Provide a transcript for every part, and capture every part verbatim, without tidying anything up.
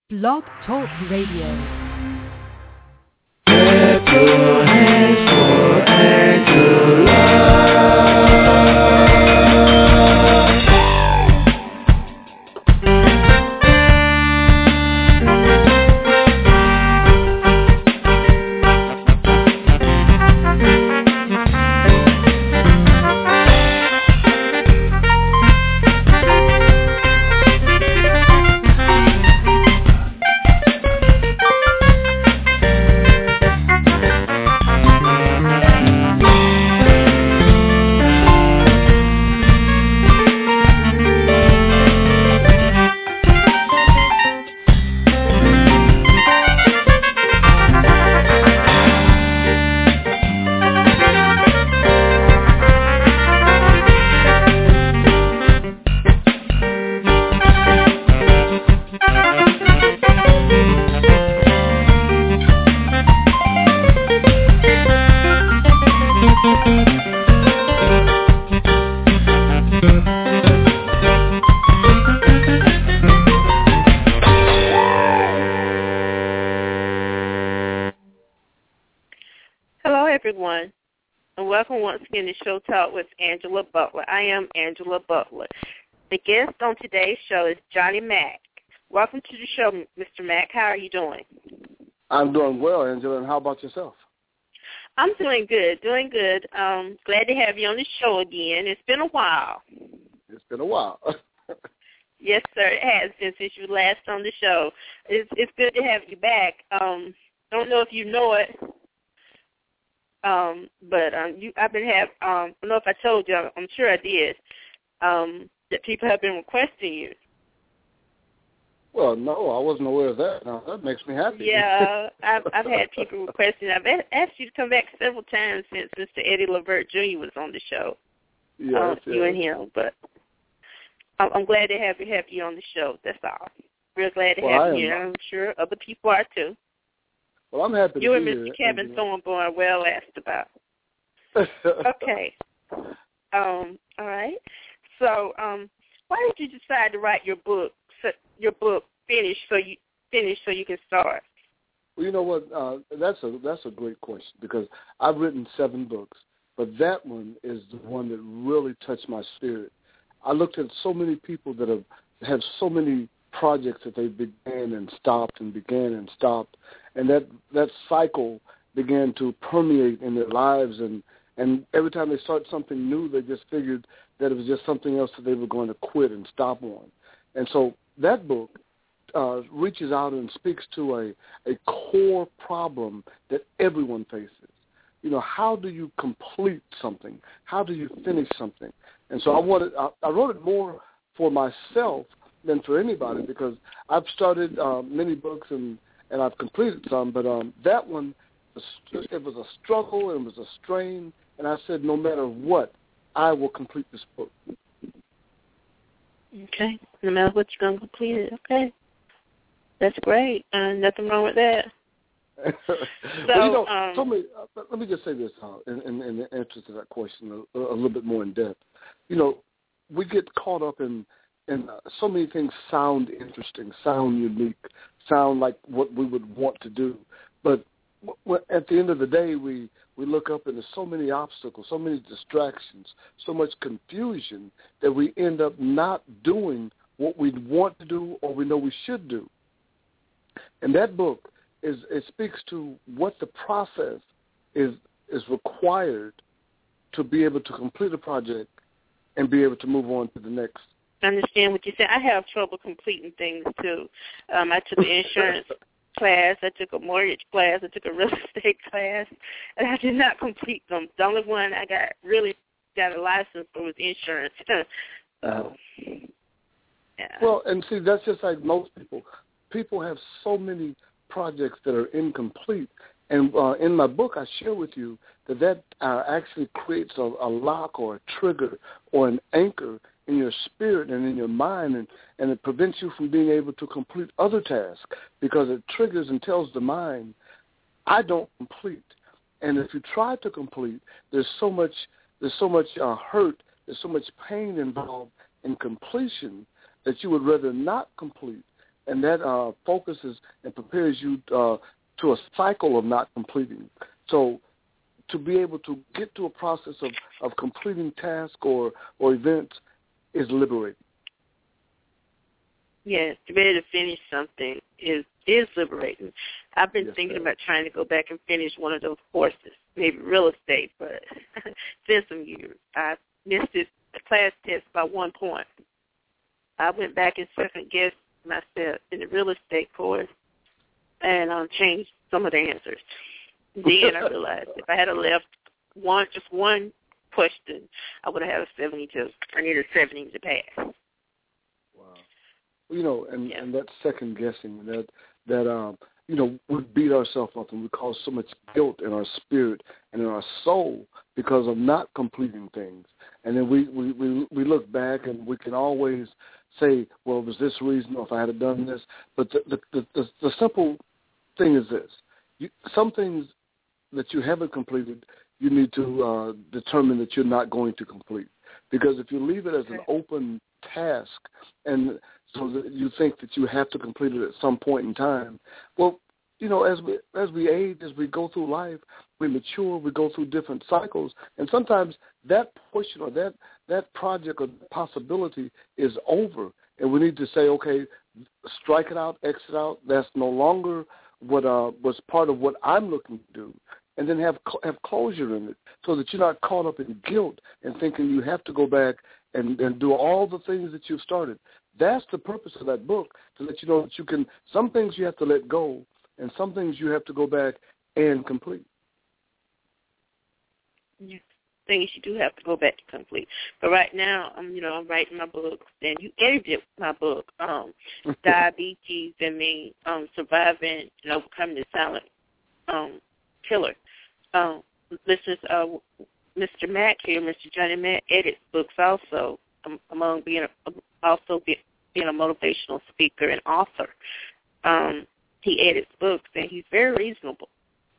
Blog Talk Radio. Clap your hands for Angela. Everyone, and welcome once again to Show Talk with Angela Butler. I am Angela Butler. The guest on today's show is Johnny Mack. Welcome to the show, Mister Mack. How are you doing? I'm doing well, Angela, and how about yourself? I'm doing good, doing good. Um, glad to have you on the show again. It's been a while. It's been a while. Yes, sir, it has been since you were last on the show. It's, it's good to have you back. Um, don't know if you know it. Um, but um, you, I've been have. Um, I don't know if I told you. I'm sure I did. Um, that people have been requesting you. Well, no, I wasn't aware of that. No, that makes me happy. Yeah, I've I've had people requesting. I've asked you to come back several times since Mister Eddie Levert Junior was on the show. Yes, um, yes. You and him, but I'm, I'm glad to have you have you on the show. That's all. Real glad to well, have you here. I'm sure other people are too. Well, I'm happy you to and be Mister here. Kevin Thornburn are well asked about. Okay. Um. All right. So, um, why did you decide to write your book? So, your book finish so you finish so you can start. Well, you know what? Uh, that's a that's a great question because I've written seven books, but that one is the one that really touched my spirit. I looked at so many people that have have so many projects that they began and stopped and began and stopped, and that that cycle began to permeate in their lives, and and every time they start something new, they just figured that it was just something else that they were going to quit and stop on. And so that book uh, reaches out and speaks to a, a core problem that everyone faces. You know, how do you complete something? How do you finish something? And so I wanted, I, I wrote it more for myself than for anybody because I've started uh, many books and, and I've completed some, but um, that one, it was a struggle and it was a strain, and I said no matter what, I will complete this book. Okay. No matter what you're going to complete it. Okay. That's great. Uh, nothing wrong with that. so, well, you know, um, tell me, uh, let me just say this uh, in, in, in the answer to that question a, a little bit more in depth. You know, we get caught up in, in uh, so many things sound interesting, sound unique, sound like what we would want to do. But w- at the end of the day, we, we look up and there's so many obstacles, so many distractions, so much confusion that we end up not doing what we want to do or we know we should do. And that book, is it speaks to what the process is is required to be able to complete a project and be able to move on to the next. I understand what you said. I have trouble completing things, too. Um, I took an insurance class. I took a mortgage class. I took a real estate class, and I did not complete them. The only one I got really got a license for was insurance. so, yeah. Well, and see, that's just like most people. People have so many projects that are incomplete. And uh, in my book, I share with you that that uh, actually creates a, a lock or a trigger or an anchor in your spirit and in your mind, and, and it prevents you from being able to complete other tasks because it triggers and tells the mind, I don't complete. And if you try to complete, there's so much, there's so much uh, hurt, there's so much pain involved in completion that you would rather not complete. and that uh, focuses and prepares you uh, to a cycle of not completing. So to be able to get to a process of, of completing tasks or, or events is liberating. Yes, to be able to finish something is is liberating. I've been yes, thinking sir. about trying to go back and finish one of those courses, maybe real estate, but it's been some years. I missed this class test by one point. I went back and second-guessed myself in the real estate course and um, changed some of the answers. Then I realized if I had left one, just one question, I would have had a seventy-two. I needed a seventy to pass. You know, and, yeah. and that second guessing, that that um, you know, we beat ourselves up and we cause so much guilt in our spirit and in our soul because of not completing things. And then we, we, we, we look back and we can always say, well, was this reason, or if I had done this? But the the, the, the, the simple thing is this: you, some things that you haven't completed, you need to uh, determine that you're not going to complete. Because if you leave it as an open task and so that you think that you have to complete it at some point in time, well, you know, as we as we age, as we go through life, we mature, we go through different cycles, and sometimes that portion or that, that project or possibility is over, and we need to say, okay, strike it out, exit out. That's no longer what uh, was part of what I'm looking to do, and then have have closure in it, so that you're not caught up in guilt and thinking you have to go back and, and do all the things that you've started. That's the purpose of that book, to let you know that you can, some things you have to let go, and some things you have to go back and complete. Yeah. Things you do have to go back to complete. But right now, I'm, you know, I'm writing my book, and you edited my book, um, Diabetes and Me, um, Surviving and Overcoming the Silent um, Killer. Um, listeners, uh, Mister Mack here, Mister Johnny Mack, edits books also, um, among being a, also be, being a motivational speaker and author. Um, he edits books, and he's very reasonable.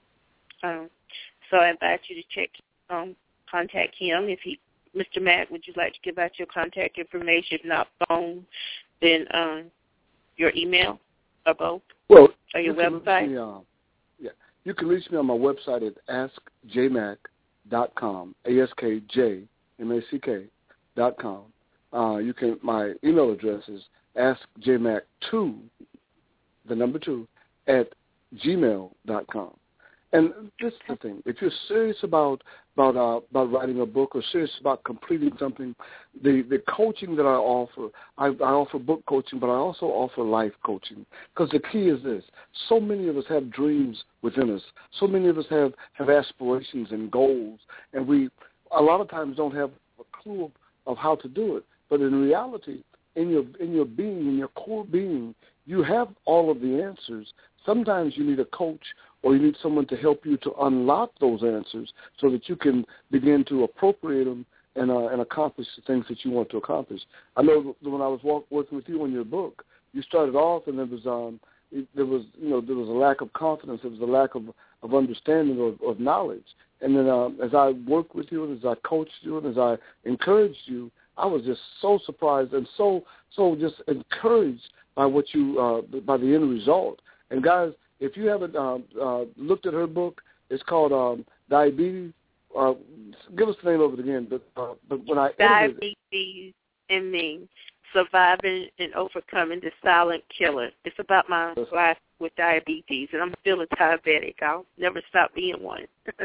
Um, so I invite you to check, um, contact him. If he, Mister Mack, would you like to give out your contact information? If not phone, then um, your email or both? Well, or your you website? Me, uh, yeah, you can reach me on my website at ask j mack dot com, A S K J M A C K dot com. Uh, you can. My email address is ask j mack two, the number two, at gmail dot com. And this is the thing: if you're serious about about uh, about writing a book or serious about completing something, the, the coaching that I offer, I, I offer book coaching, but I also offer life coaching. Because the key is this: so many of us have dreams within us. So many of us have, have aspirations and goals, and we a lot of times don't have a clue of, of how to do it. But in reality, in your in your being, in your core being, you have all of the answers. Sometimes you need a coach, or you need someone to help you to unlock those answers so that you can begin to appropriate them and, uh, and accomplish the things that you want to accomplish. I know when I was walk, working with you on your book, you started off and there was um, it, there was you know there was a lack of confidence, there was a lack of, of understanding or of knowledge. And then uh, as I worked with you and as I coached you and as I encouraged you, I was just so surprised and so so just encouraged by what you uh, by the end result. And guys, if you haven't uh, uh, looked at her book, it's called um, Diabetes. Uh, give us the name of it again. But, uh, but when I Diabetes and Me, Surviving and Overcoming the Silent Killer. It's about my life with diabetes, and I'm still a diabetic. I'll never stop being one.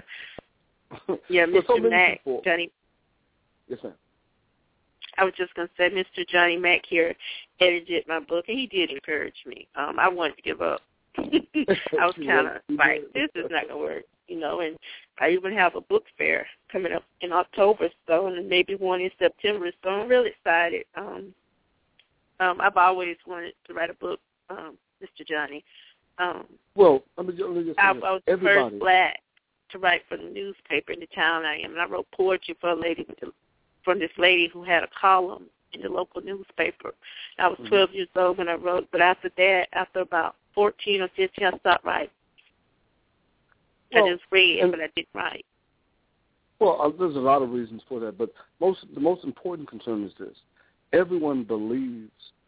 Yeah, Mister So Mack, people. Johnny. Yes, ma'am. I was just going to say, Mister Johnny Mack here edited my book, and he did encourage me. Um, I wanted to give up. I was kind of like, this is not going to work, you know, and I even have a book fair coming up in October, so, and maybe one in September, so I'm really excited. Um, um, I've always wanted to write a book, um, Mister Johnny. Um, well, let me, let me just say I, I this. was the Everybody. first black to write for the newspaper in the town I am, and I wrote poetry for a lady with the from this lady who had a column in the local newspaper. I was twelve mm-hmm. years old when I wrote, but after that, after about fourteen or fifteen, I stopped writing. Well, I just read, and, but I didn't write. Well, uh, there's a lot of reasons for that, but most the most important concern is this. Everyone believes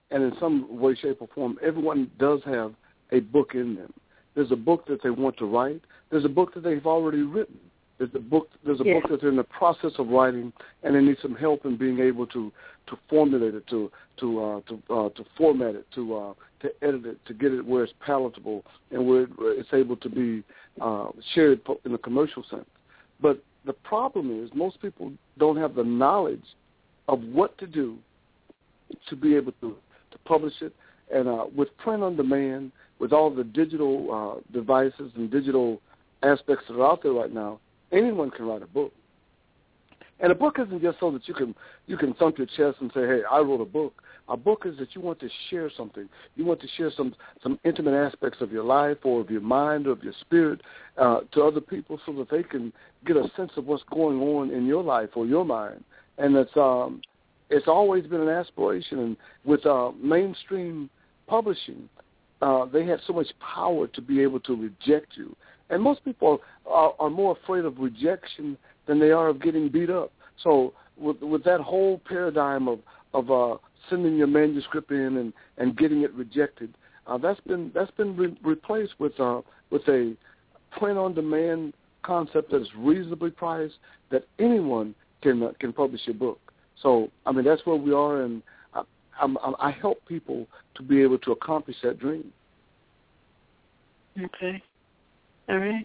and in some way, shape, or form, everyone does have a book in them. There's a book that they want to write. There's a book that they've already written. There's a book. There's a yeah. book that they're in the process of writing, and they need some help in being able to, to formulate it, to to uh, to uh, to format it, to uh, to edit it, to get it where it's palatable and where it's able to be uh, shared in a commercial sense. But the problem is most people don't have the knowledge of what to do to be able to, to publish it. And uh, with print on demand, with all the digital uh, devices and digital aspects that are out there right now, anyone can write a book. And a book isn't just so that you can you can thump your chest and say, hey, I wrote a book. A book is that you want to share something. You want to share some, some intimate aspects of your life or of your mind or of your spirit uh, to other people so that they can get a sense of what's going on in your life or your mind. And it's, um, it's always been an aspiration. And with uh, mainstream publishing, uh, they have so much power to be able to reject you. And most people are, are more afraid of rejection than they are of getting beat up. So with, with that whole paradigm of, of uh, sending your manuscript in and, and getting it rejected, uh, that's been that's been re- replaced with uh, with a print-on-demand concept that is reasonably priced that anyone can uh, can publish a book. So I mean that's where we are, and I, I'm, I help people to be able to accomplish that dream. Okay. All right.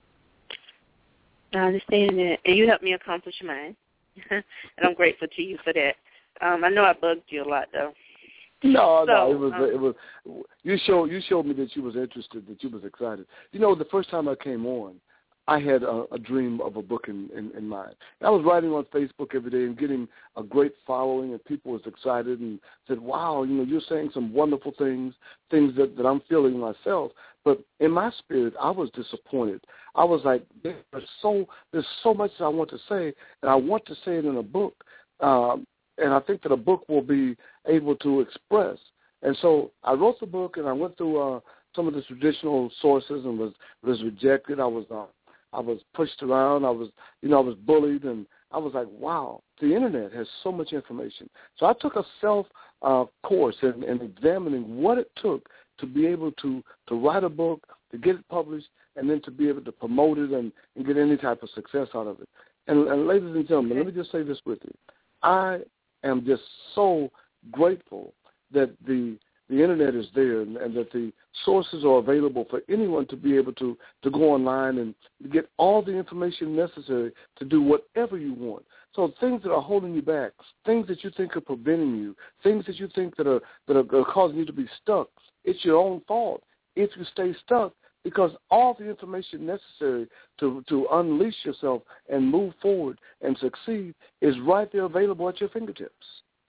I understand that, and you helped me accomplish mine, and I'm grateful to you for that. Um, I know I bugged you a lot, though. No, so, no, it was um, it was. You showed you showed me that you was interested, that you was excited. You know, the first time I came on, I had a, a dream of a book in, in, in mind. I was writing on Facebook every day and getting a great following, and people was excited and said, "Wow, you know, you're saying some wonderful things, things that, that I'm feeling myself." But in my spirit, I was disappointed. I was like, "There's so there's so much I want to say, and I want to say it in a book." Um, And I think that a book will be able to express. And so I wrote the book, and I went through uh, some of the traditional sources and was was rejected. I was uh, I was pushed around. I was you know I was bullied, and I was like, wow, the internet has so much information. So I took a self uh, course in, in examining what it took to be able to to write a book, to get it published, and then to be able to promote it and, and get any type of success out of it. And, and ladies and gentlemen, let me just say this with you. I am just so grateful that the the internet is there and, and that the sources are available for anyone to be able to, to go online and get all the information necessary to do whatever you want. So things that are holding you back, things that you think are preventing you, things that you think that are that are, are causing you to be stuck, it's your own fault if you stay stuck, because all the information necessary to, to unleash yourself and move forward and succeed is right there available at your fingertips.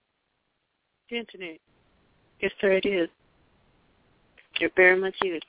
The internet. Yes, sir, it is. It very much is.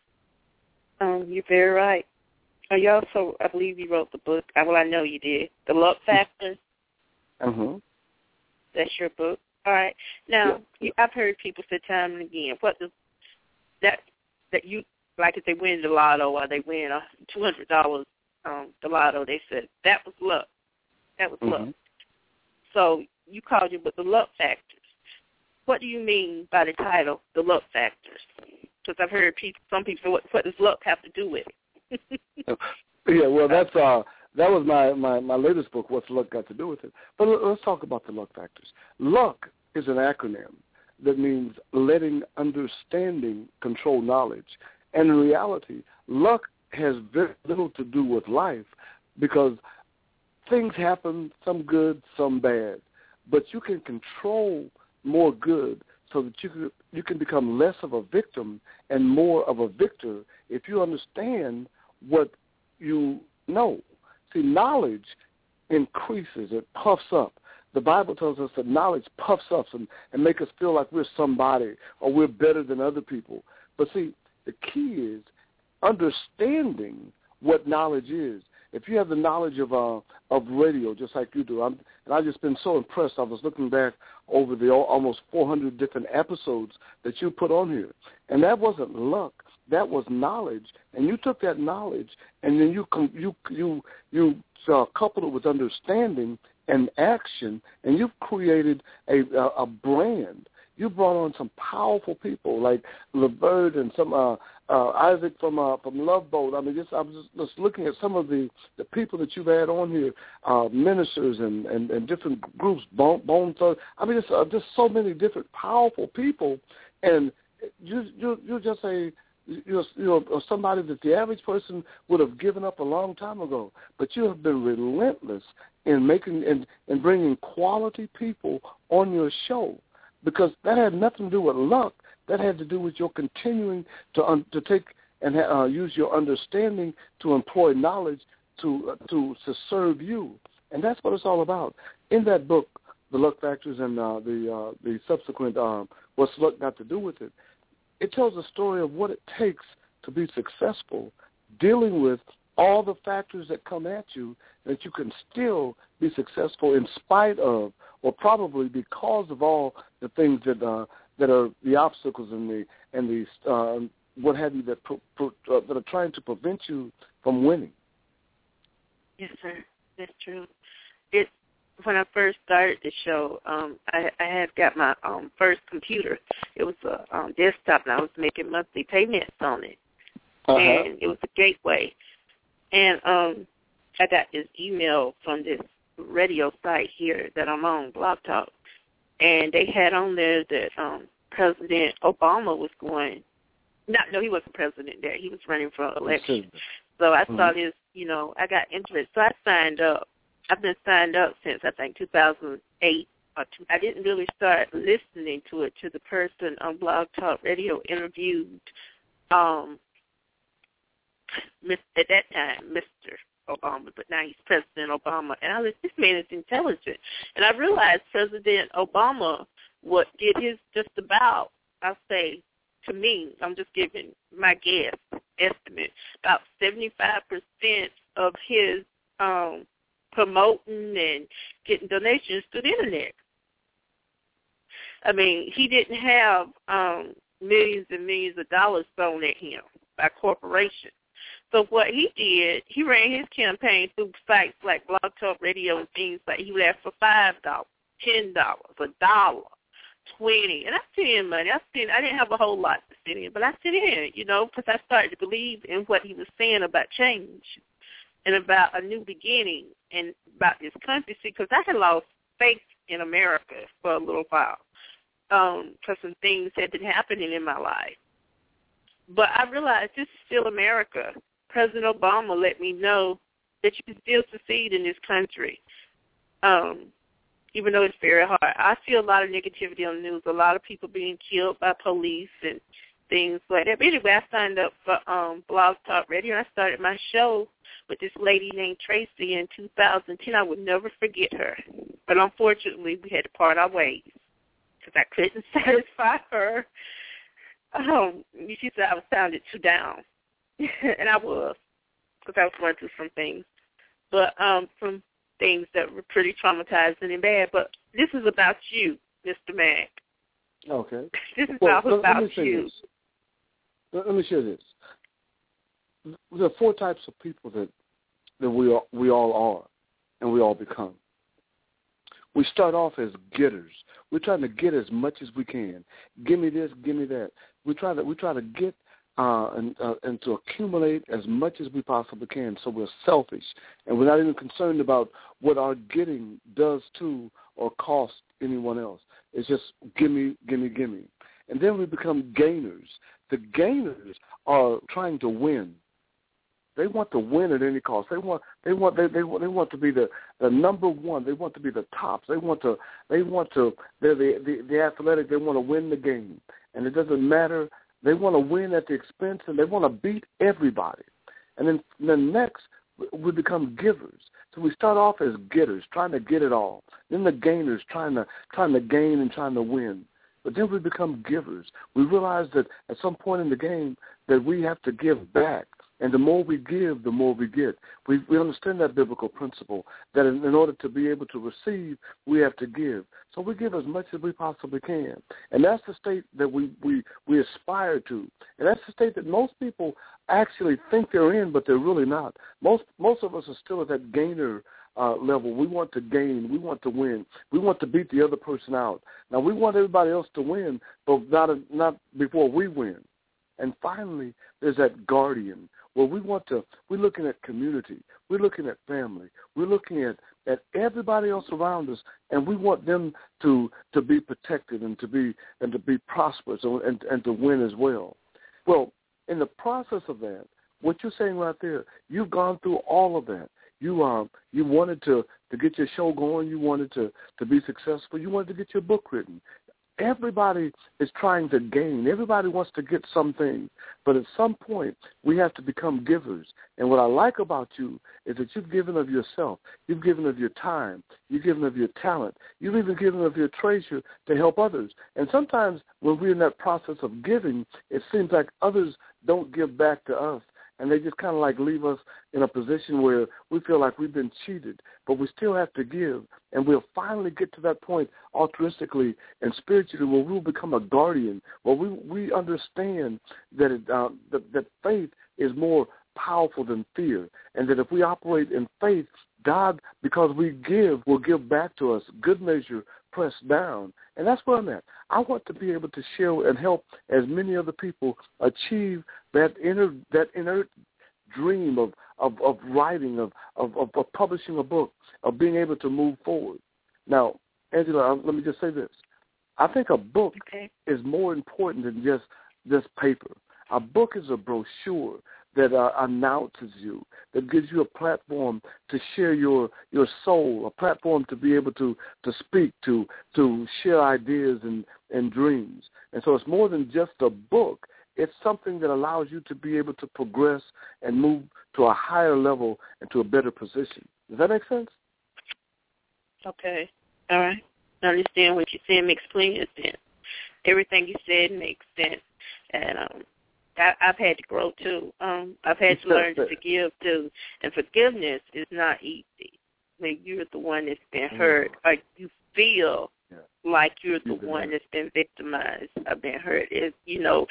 Um, you're very right. Oh, you also, I believe you wrote the book. Well, I know you did. The Luck Factor. Mm-hmm. That's your book. All right. Now, yeah. I've heard people say time and again, what does that, that you, like if they win the lotto or they win a two hundred dollars um, the lotto, they said, that was luck. That was mm-hmm. luck. So you called your book The Luck Factors. What do you mean by the title, The Luck Factors? Because I've heard people, some people say, what, what does luck have to do with it? yeah, well, that's uh, that was my, my, my latest book, What's Luck Got to Do with It? But let's talk about the luck factors. Luck is an acronym that means letting understanding control knowledge. And in reality, luck has very little to do with life because things happen, some good, some bad. But you can control more good so that you can, you can become less of a victim and more of a victor if you understand what you know. See, knowledge increases, it puffs up. The Bible tells us that knowledge puffs us and, and makes us feel like we're somebody or we're better than other people. But see, the key is understanding what knowledge is. If you have the knowledge of uh, of radio, just like you do, I'm, and I've just been so impressed. I was looking back over the almost four hundred different episodes that you put on here, and that wasn't luck. That was knowledge, and you took that knowledge, and then you you you you uh, coupled it with understanding and action, and you've created a a, a brand. You brought on some powerful people like Levert and some uh, uh, Isaac from uh, from Love Boat. I mean, just I was just, just looking at some of the, the people that you've had on here, uh, ministers and, and, and different groups, Bone, Bone Thugs. I mean, just uh, just so many different powerful people, and you you you just a you know somebody that the average person would have given up a long time ago. But you have been relentless in making and, and bringing quality people on your show. Because that had nothing to do with luck. That had to do with your continuing to un, to take and uh, use your understanding to employ knowledge to uh, to to serve you, and that's what it's all about. In that book, The Luck Factors and uh, the uh, the subsequent um, What's Luck Got to Do with It, it tells a story of what it takes to be successful, dealing with all the factors that come at you, that you can still be successful in spite of, or probably because of all the things that uh, that are the obstacles and the and the uh, what have you that pro, pro, uh, that are trying to prevent you from winning. Yes, sir. That's true. It when I first started the show, um, I, I had got my um, first computer. It was a um, desktop, and I was making monthly payments on it, uh-huh. and it was a gateway. And um, I got this email from this radio site here that I'm on, Blog Talk, and they had on there that um, President Obama was going. Not, no, he wasn't president there. He was running for election. So I mm-hmm. saw this, you know, I got interested. So I signed up. I've been signed up since, I think, two thousand eight. Or two, I didn't really start listening to it to the person on Blog Talk Radio interviewed um, at that time, Mister Obama, but now he's President Obama. And I was, this man is intelligent. And I realized President Obama what did his just about, I'll say, to me, I'm just giving my guess, estimate, about seventy-five percent of his um, promoting and getting donations through the Internet. I mean, he didn't have um, millions and millions of dollars thrown at him by corporations. So what he did, he ran his campaign through sites like Blog Talk Radio and things like he would ask for five dollars, ten dollars, a dollar, twenty, and I sent in money. I sent, I didn't have a whole lot to send in, but I sent in, you know, because I started to believe in what he was saying about change and about a new beginning and about this country. See, because I had lost faith in America for a little while because um, some things had been happening in my life. But I realized this is still America. President Obama let me know that you can still succeed in this country, um, even though it's very hard. I see a lot of negativity on the news, a lot of people being killed by police and things like that. But anyway, I signed up for um, Blog Talk Radio, and I started my show with this lady named Tracy in two thousand ten. I would never forget her. But unfortunately, we had to part our ways because I couldn't satisfy her. Um, she said I was sounded too down, and I was, because I was going through some things, but um, some things that were pretty traumatizing and bad. But this is about you, Mister Mack. Okay. This is well, all let, about let you. This. Let me share this. There are four types of people that that we all, we all are, and we all become. We start off as getters. We're trying to get as much as we can. Give me this, give me that. We try to we try to get uh, and uh, and to accumulate as much as we possibly can. So we're selfish, and we're not even concerned about what our getting does to or cost anyone else. It's just give me, give me, give me. And then we become gainers. The gainers are trying to win. They want to win at any cost. They want they want they they want they want to be the, the number one. They want to be the tops. They want to they want to they're the, the the athletic. They want to win the game, and it doesn't matter. They want to win at the expense, and they want to beat everybody. And then then next we become givers. So we start off as getters, trying to get it all. Then the gainers, trying to trying to gain and trying to win. But then we become givers. We realize that at some point in the game that we have to give back. And the more we give, the more we get. We we understand that biblical principle, that in, in order to be able to receive, we have to give. So we give as much as we possibly can. And that's the state that we, we, we aspire to. And that's the state that most people actually think they're in, but they're really not. Most most of us are still at that gainer uh, level. We want to gain. We want to win. We want to beat the other person out. Now, we want everybody else to win, but not, not before we win. And finally, there's that guardian where we want to, we're looking at community. We're looking at family. We're looking at, at everybody else around us, and we want them to, to be protected and to be and to be prosperous and, and, and to win as well. Well, in the process of that, what you're saying right there, you've gone through all of that. You um you wanted to, to get your show going. You wanted to, to be successful. You wanted to get your book written. Everybody is trying to gain. Everybody wants to get something. But at some point, we have to become givers. And what I like about you is that you've given of yourself. You've given of your time. You've given of your talent. You've even given of your treasure to help others. And sometimes when we're in that process of giving, it seems like others don't give back to us. And they just kind of like leave us in a position where we feel like we've been cheated, but we still have to give. And we'll finally get to that point altruistically and spiritually where we'll become a guardian, where we, we understand that, it, uh, that that faith is more powerful than fear, and that if we operate in faith, God, because we give, will give back to us, good measure, pressed down. And that's where I'm at. I want to be able to share and help as many other people achieve that inner that inner dream of, of, of writing, of, of, of, of publishing a book, of being able to move forward. Now, Angela, let me just say this. I think a book okay. is more important than just just paper. A book is a brochure that uh, announces you, that gives you a platform to share your your soul, a platform to be able to, to speak, to to share ideas and, and dreams. And so it's more than just a book. It's something that allows you to be able to progress and move to a higher level and to a better position. Does that make sense? Okay. All right. I understand what you're saying. Makes plenty of sense. Everything you said makes sense. And um, I, I've had to grow, too. Um, I've had to learn to forgive, too. And forgiveness is not easy when you're the one that's been hurt or you feel yeah. like you're the you're one that's been victimized or been hurt. It's, you know,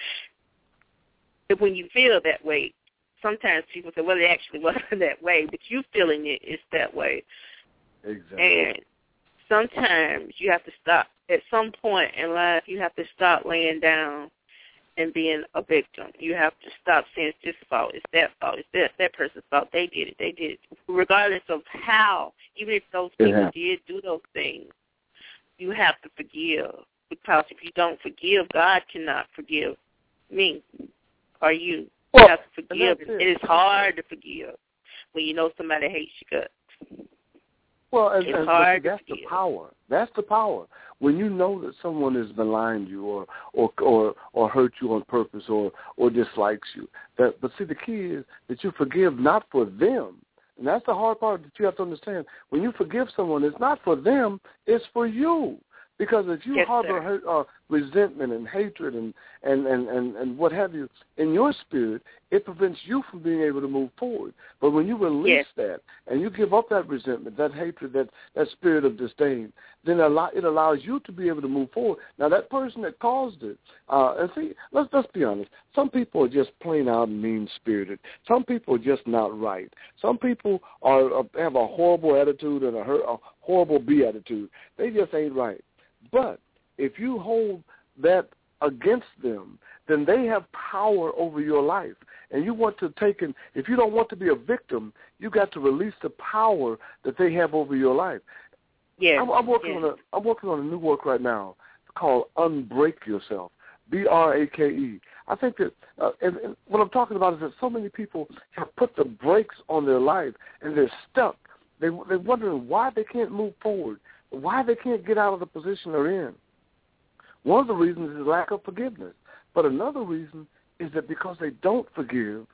when you feel that way, sometimes people say, well, it actually wasn't that way, but you feeling it is that way. Exactly. And sometimes you have to stop. At some point in life, you have to stop laying down and being a victim. You have to stop saying it's this fault, it's that fault, it's that, that person's fault. They did it, they did it. Regardless of how, even if those people yeah. did do those things, you have to forgive. Because if you don't forgive, God cannot forgive me or you. Well, you have to forgive. It. it is hard to forgive when you know somebody hates your guts. Well, and, it's and, hard that's to the power. That's the power. When you know that someone has maligned you or or or, or hurt you on purpose or, or dislikes you. That, but see, the key is that you forgive not for them. And that's the hard part that you have to understand. When you forgive someone, it's not for them, it's for you. Because if you yes, harbor hurt, uh, resentment and hatred and, and, and, and, and what have you in your spirit, it prevents you from being able to move forward. But when you release yes. that and you give up that resentment, that hatred, that, that spirit of disdain, then it allows you to be able to move forward. Now, that person that caused it, uh, and see, let's, let's be honest, some people are just plain out mean-spirited. Some people are just not right. Some people are, are have a horrible attitude and a, a horrible beatitude. They just ain't right. But if you hold that against them, then they have power over your life. And you want to take in, if you don't want to be a victim, you got to release the power that they have over your life. Yeah. I'm, I'm working yes. on a I'm working on a new work right now called Unbreak Yourself, B R A K E. I think that, uh, and, and what I'm talking about is that so many people have put the brakes on their life and they're stuck. They, they're wondering why they can't move forward, why they can't get out of the position they're in. One of the reasons is lack of forgiveness. But another reason is that because they don't forgive,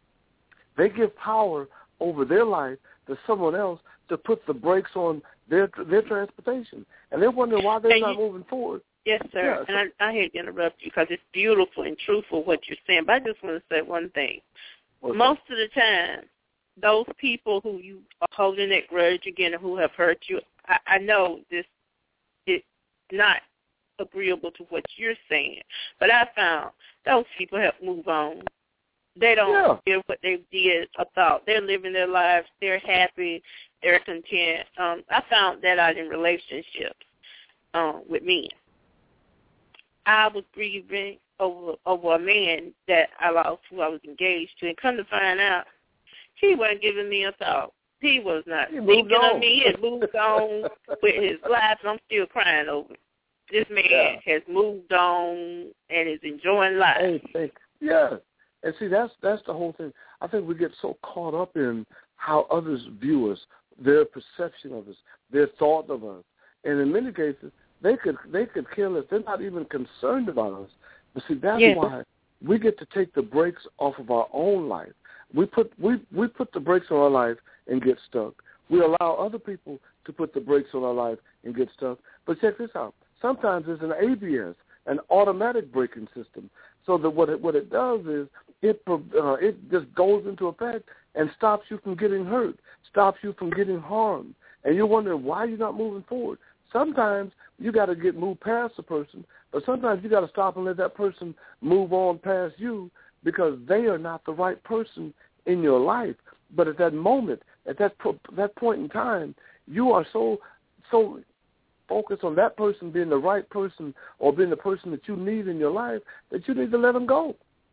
they give power over their life to someone else to put the brakes on their their transportation. And they're wondering why they're and not you, moving forward. Yes, sir. Yeah, so, and I, I hate to interrupt you because it's beautiful and truthful what you're saying. But I just want to say one thing. Most that? of the time, those people who you are holding that grudge again and who have hurt you, I, I know this is not agreeable to what you're saying, but I found those people have moved on. They don't yeah. care what they did or thought. They're living their lives. They're happy. they're content. Um, I found that out in relationships um, with men. I was grieving over over a man that I lost, who I was engaged to, and come to find out, he wasn't giving me a thought. He was not he thinking on. of me. He had moved on with his life, and I'm still crying over it. This man yeah. has moved on and is enjoying life. Hey, hey, yeah. And see, that's that's the whole thing. I think we get so caught up in how others view us, their perception of us, their thought of us. And in many cases, they could they could care less. They're not even concerned about us. But see, that's yeah. why we get to take the brakes off of our own life. We put we we put the brakes on our life and get stuck. We allow other people to put the brakes on our life and get stuck. But check this out. Sometimes it's an A B S, an automatic braking system. So that what it what it does is it uh, it just goes into effect and stops you from getting hurt, stops you from getting harmed, and you're wondering why you're not moving forward. Sometimes you got to get moved past a person, but sometimes you got to stop and let that person move on past you because they are not the right person in your life. But at that moment, at that that point in time, you are so so focused on that person being the right person or being the person that you need in your life that you need to let them go.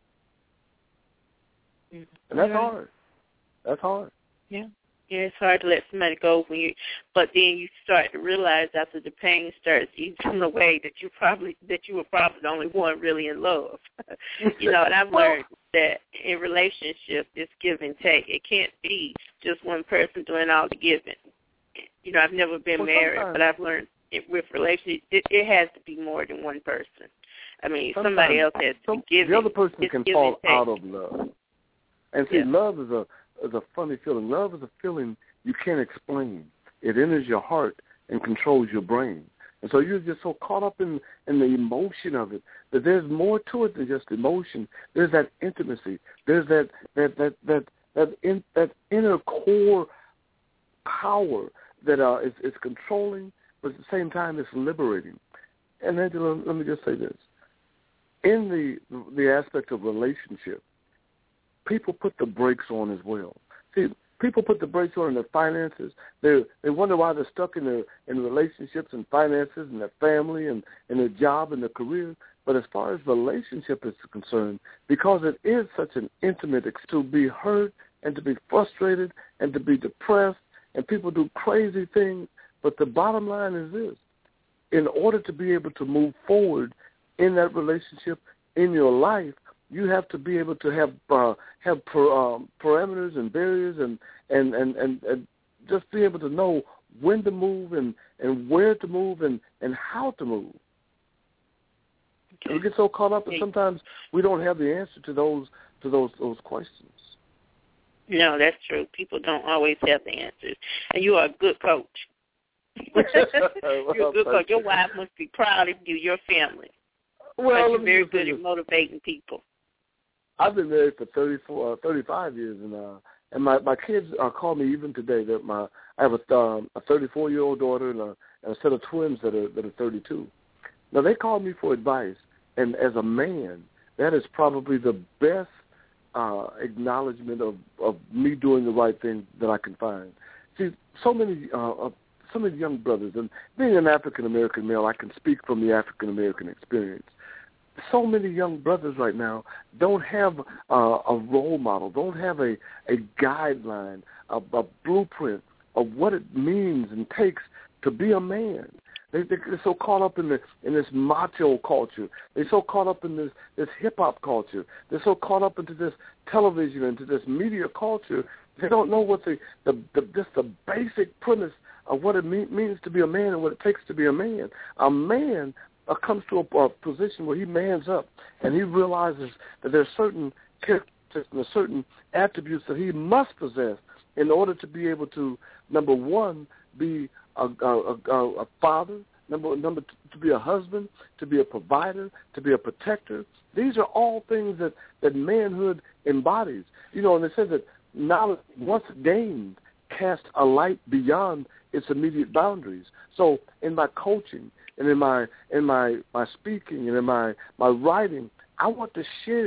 Mm-hmm. And that's right. hard. That's hard. Yeah. Yeah, it's hard to let somebody go when you, but then you start to realize after the pain starts eating away that you probably that you were probably the only one really in love. You know, and I've learned that in relationships it's give and take. It can't be just one person doing all the giving. You know, I've never been well, married, sometimes. but I've learned it, with relationships it, it has to be more than one person. I mean, sometimes somebody else has to some, be giving. The other person it's can give fall and out of love. And see, yeah. love is a is a funny feeling. Love is a feeling you can't explain. It enters your heart and controls your brain. And so you're just so caught up in, in the emotion of it that there's more to it than just emotion. There's that intimacy. There's that that that that that, in, that inner core power that uh, is, is controlling, but at the same time it's liberating. And then let me just say this: in the the aspect of relationship, people put the brakes on as well. See, people put the brakes on in their finances. They they wonder why they're stuck in their in relationships and finances and their family and, and their job and their career. But as far as relationship is concerned, because it is such an intimate, to be hurt and to be frustrated and to be depressed, and people do crazy things. But the bottom line is this: in order to be able to move forward in that relationship, in your life, you have to be able to have uh, have per, um, parameters and barriers and and, and, and and just be able to know when to move and, and where to move and, and how to move. Okay. We get so caught up, and sometimes we don't have the answer to those to those those questions. No, that's true. People don't always have the answers, and you are a good coach. well, You're a good coach. Your wife must be proud of you, your family. Well, you're very good at motivating people. I've been married for thirty-four, uh, thirty-five years, and uh, and my my kids uh, call me even today. That my I have a um, a thirty-four-year-old daughter and a, and a set of twins that are that are thirty-two. Now they call me for advice, and as a man, that is probably the best uh, acknowledgement of, of me doing the right thing that I can find. See, so many uh, so many young brothers, and being an African American male, I can speak from the African American experience. So many young brothers right now don't have uh, a role model, don't have a, a guideline, a, a blueprint of what it means and takes to be a man. They, they're so caught up in the in this macho culture. They're so caught up in this, this hip-hop culture. They're so caught up into this television, into this media culture. They don't know what the, the, the just the basic premise of what it mean, means to be a man and what it takes to be a man. A man Uh, comes to a, a position where he mans up and he realizes that there are certain characteristics and certain attributes that he must possess in order to be able to, number one, be a, a, a, a father, number number two, to be a husband, to be a provider, to be a protector. These are all things that, that manhood embodies. You know, and they say that knowledge, once gained, casts a light beyond its immediate boundaries. So in my coaching, and in my in my, my speaking and in my, my writing, I want to share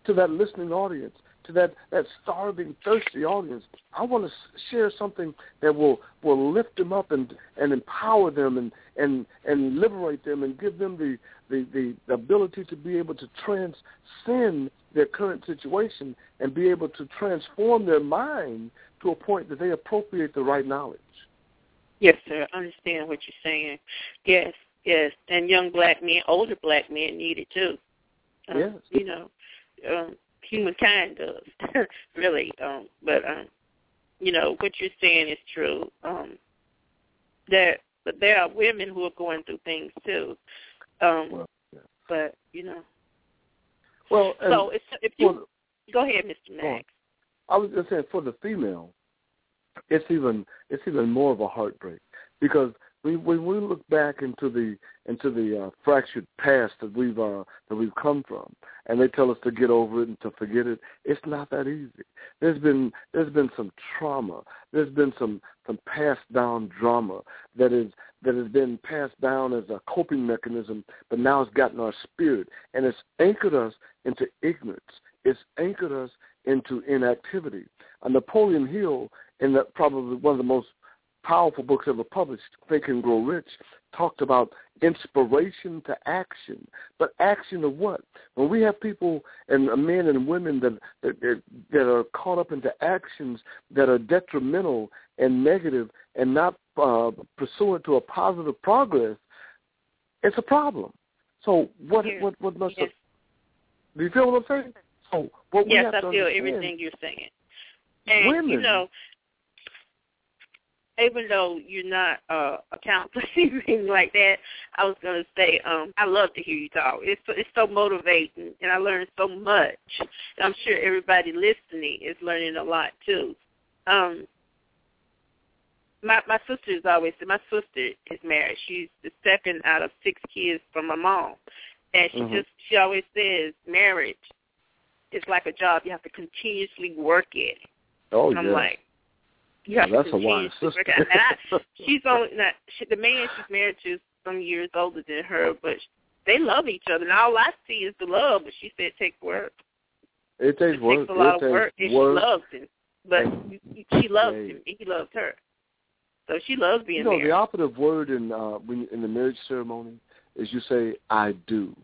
to that listening audience, to that, that starving, thirsty audience. I want to share something that will, will lift them up and, and empower them and, and, and liberate them and give them the, the, the ability to be able to transcend their current situation and be able to transform their mind to a point that they appropriate the right knowledge. Yes, sir. I understand what you're saying. Yes, yes. And young black men, older black men need it too. Um, yes. You know, um, humankind does, really. Um, but, um, you know, what you're saying is true. Um, there, but there are women who are going through things too. Um, well, yeah. But, you know. Well, so if, if you, well, go ahead, Mister Max. I was just saying, for the female, it's even it's even more of a heartbreak, because we, when we look back into the into the uh, fractured past that we've uh, that we've come from, and they tell us to get over it and to forget it, it's not that easy. There's been there's been some trauma. There's been some, some passed down drama that is that has been passed down as a coping mechanism, but now it's gotten our spirit, and it's anchored us into ignorance. It's anchored us into inactivity. Uh, Napoleon Hill, in the, probably one of the most powerful books ever published, Think and Grow Rich, talked about inspiration to action. But action of what? When we have people and uh, men and women that, that that are caught up into actions that are detrimental and negative and not uh, pursuant to a positive progress, it's a problem. So what Yes. what what must yes. have, do you feel what I'm saying? So what we yes, have I to feel understand, everything you're saying. And, women, you know, even though you're not uh, a counselor or anything like that, I was going to say um, I love to hear you talk. It's so, it's so motivating, and I learned so much. I'm sure everybody listening is learning a lot, too. Um, my my sister's always said, my sister is married. She's the second out of six kids from my mom. And she mm-hmm. just she always says marriage is like a job. You have to continuously work at it. Oh, and I'm yes. like, you have well, to that's a wise continuously sister. work at it. And I, she's only not, she, the man she's married to is some years older than her, but they love each other. And all I see is the love, but she said it takes work. It takes it work. takes a lot it of takes work, and work. she loves him. But she loves hey. him, and he loves her. So she loves being You know, married. the operative word in uh, when, in the marriage ceremony is you say, I do.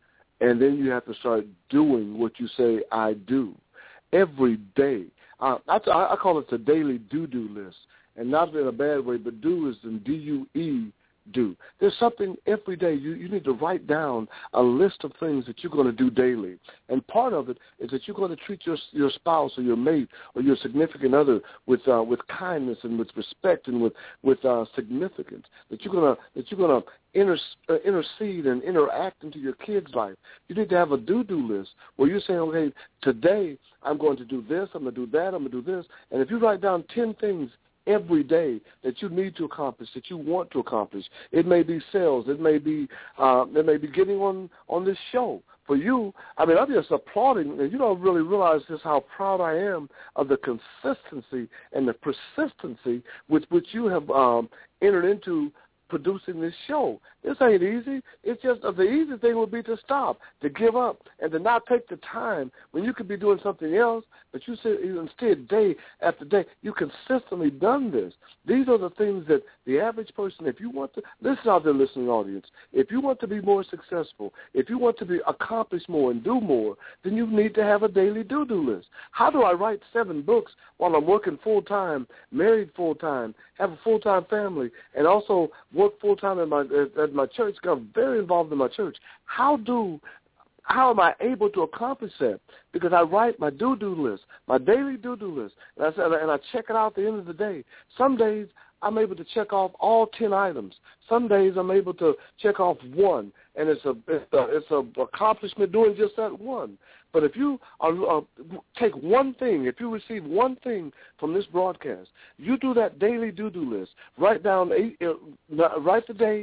And then you have to start doing what you say, I do. Every day. Uh, I, I call it the daily do-do list. And not in a bad way, but do is in D U E, do. There's something every day. You, you need to write down a list of things that you're going to do daily. And part of it is that you're going to treat your your spouse or your mate or your significant other with uh, with kindness and with respect and with with uh, significance. That you're gonna that you're gonna inter, uh, intercede and interact into your kids' life. You need to have a do-do list where you're saying, okay, today I'm going to do this, I'm going to do that, I'm going to do this. And if you write down ten things every day that you need to accomplish, that you want to accomplish. It may be sales. It may be uh, it may be getting on, on this show. For you, I mean, I'm just applauding, and you don't really realize just how proud I am of the consistency and the persistency with which you have um, entered into producing this show. This ain't easy. It's just uh, the easy thing would be to stop, to give up, and to not take the time when you could be doing something else, but you said instead day after day, you consistently done this. These are the things that the average person, if you want to, listen out there, listening audience, if you want to be more successful, if you want to be accomplish more and do more, then you need to have a daily do-do list. How do I write seven books while I'm working full-time, married full-time, have a full-time family, and also work full-time at my, at my church, got very involved in my church? How do How am I able to accomplish that? Because I write my do-do list, my daily do-do list, and I, said, and I check it out at the end of the day. Some days I'm able to check off all ten items. Some days I'm able to check off one, and it's a it's a, it's a accomplishment doing just that one. But if you are, uh, take one thing, if you receive one thing from this broadcast, you do that daily do-do list. Write down, eight, uh, write the day,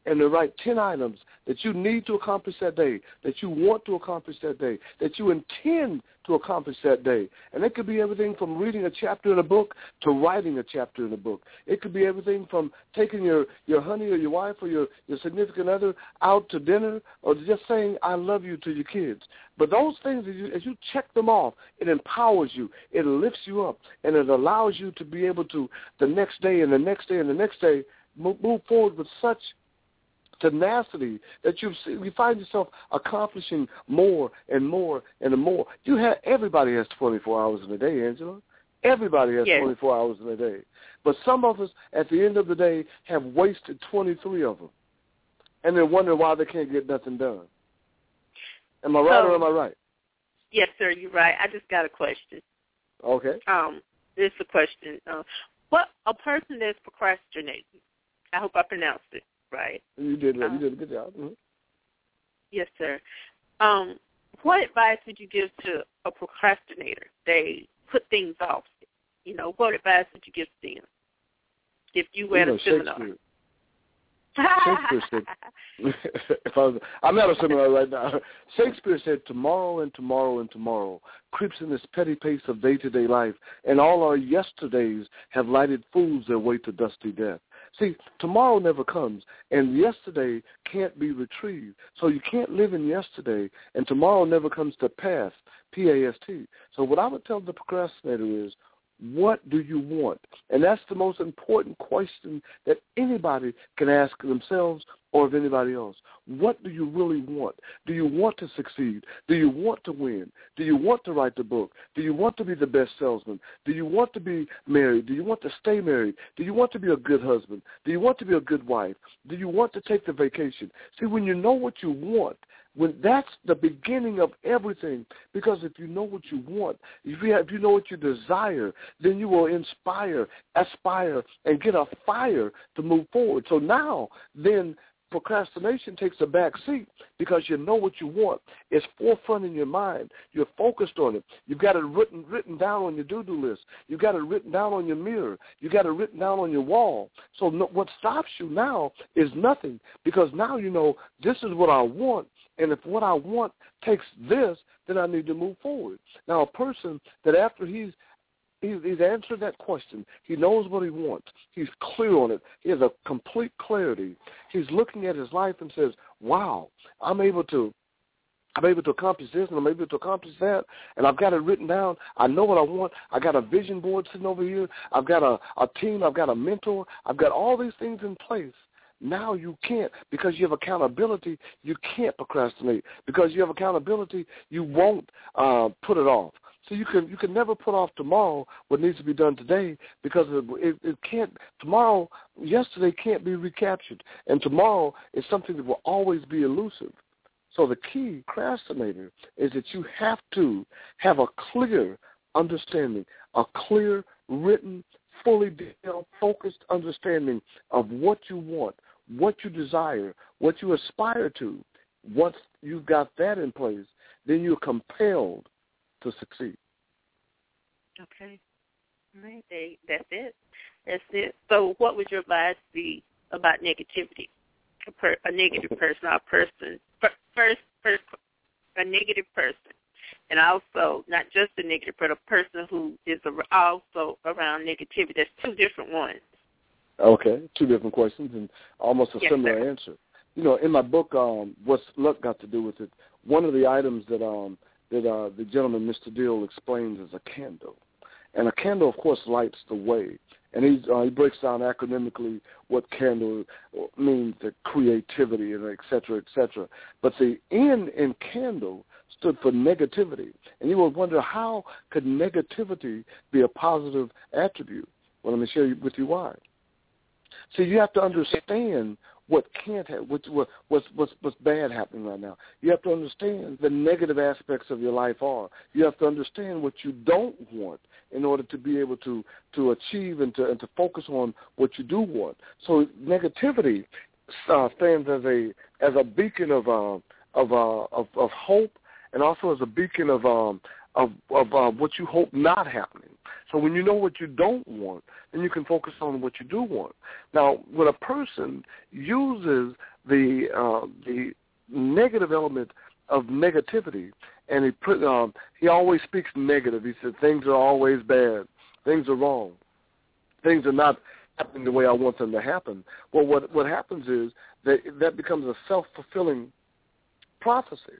and to write ten items that you need to accomplish that day, that you want to accomplish that day, that you intend to accomplish that day. And it could be everything from reading a chapter in a book to writing a chapter in a book. It could be everything from taking your, your honey or your wife or your, your significant other out to dinner, or just saying I love you to your kids. But those things, as you, as you check them off, it empowers you, it lifts you up, and it allows you to be able to, the next day and the next day and the next day, move, move forward with such tenacity that you you find yourself accomplishing more and more and more. You have everybody has twenty-four hours in a day, Angela. Everybody has yes. twenty-four hours in a day. But some of us, at the end of the day, have wasted twenty-three of them, and then wonder why they can't get nothing done. Am I right so, or am I right? Yes, sir, you're right. I just got a question. Okay. Um, this is a question. Uh, what a person that's procrastinating. I hope I pronounced it right. You did. Um, you did a good job. Mm-hmm. Yes, sir. Um, what advice would you give to a procrastinator? They put things off. You know, what advice would you give to them if you were you at know, a seminar? Shakespeare, Shakespeare said, if I was, I'm at a seminar right now. Shakespeare said, tomorrow and tomorrow and tomorrow creeps in this petty pace of day-to-day life, and all our yesterdays have lighted fools their way to dusty death. See, tomorrow never comes, and yesterday can't be retrieved. So you can't live in yesterday, and tomorrow never comes to pass, P A S T. So what I would tell the procrastinator is, what do you want? And that's the most important question that anybody can ask themselves or of anybody else. What do you really want? Do you want to succeed? Do you want to win? Do you want to write the book? Do you want to be the best salesman? Do you want to be married? Do you want to stay married? Do you want to be a good husband? Do you want to be a good wife? Do you want to take the vacation? See, when you know what you want, when that's the beginning of everything, because if you know what you want, if you, have, if you know what you desire, then you will inspire, aspire, and get a fire to move forward. So now, then, procrastination takes a back seat because you know what you want. It's forefront in your mind. You're focused on it. You've got it written written down on your to-do list. You've got it written down on your mirror. You've got it written down on your wall. So no, what stops you now is nothing, because now you know this is what I want, and if what I want takes this, then I need to move forward. Now, a person that after he's He's answered that question. He knows what he wants. He's clear on it. He has a complete clarity. He's looking at his life and says, wow, I'm able to I'm able to accomplish this and I'm able to accomplish that, and I've got it written down. I know what I want. I got a vision board sitting over here. I've got a, a team. I've got a mentor. I've got all these things in place. Now you can't, because you have accountability, you can't procrastinate. Because you have accountability, you won't uh, put it off. So you can you can never put off tomorrow what needs to be done today, because it, it, it can't, tomorrow, yesterday can't be recaptured. And tomorrow is something that will always be elusive. So the key, procrastinator, is that you have to have a clear understanding, a clear, written, fully detailed, focused understanding of what you want, what you desire, what you aspire to. Once you've got that in place, then you're compelled to succeed. Okay. All right. They, that's it. That's it. So what would your advice be about negativity? A, per, a negative person or a person, first, first, a negative person, and also not just a negative, but a person who is also around negativity. That's two different ones. Okay, two different questions and almost a yes, similar sir. answer. You know, in my book, um, What's Luck Got to Do with It, one of the items that um, that uh, the gentleman, Mister Deal, explains is a candle. And a candle, of course, lights the way. And he, uh, he breaks down academically what candle means, the creativity, and et cetera, et cetera. But the N in candle stood for negativity. And you will wonder, how could negativity be a positive attribute? Well, let me share with you why. So you have to understand what can't have, what's, what's, what's, what's bad happening right now. You have to understand the negative aspects of your life are. You have to understand what you don't want in order to be able to, to achieve and to, and to focus on what you do want. So negativity uh, stands as a as a beacon of uh, of, uh, of of hope, and also as a beacon of um, of, of uh, what you hope not happening. So when you know what you don't want, then you can focus on what you do want. Now, when a person uses the uh, the negative element of negativity, and he put um, he always speaks negative. He said things are always bad, things are wrong, things are not happening the way I want them to happen. Well, what what happens is that that becomes a self-fulfilling prophecy,